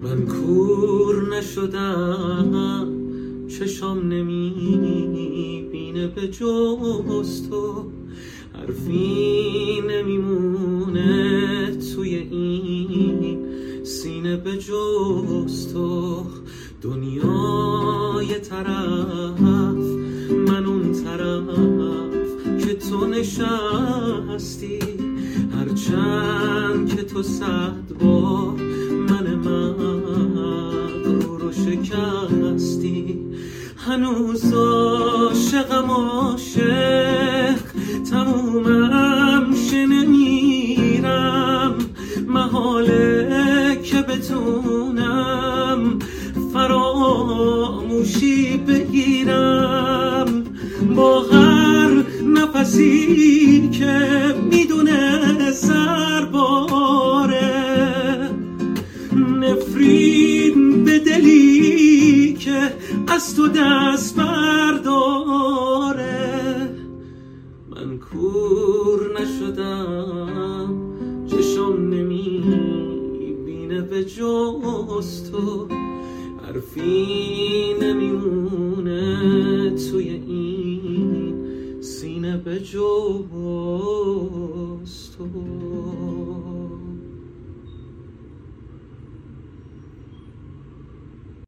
من کور نشدم، چشام نمیبینه به جز تو، حرفی نمیمونه توی این سینه به جز تو. دنیا یه طرف، من اون طرف که تو نشستی، هرچند که تو 100 بار من مغرور رو شکستی. هنوز عاشقم، عاشق تمومم شه نمیرم، محاله که بتونم فراموشی بگیرم. با هر نفسی که میدونه سرباره، نفرین به دلی که از تو دست برداره. من کور نشدم، چشم نمیبینه به جز تو، حرفی نمیمونه توی این سینه به جز تو.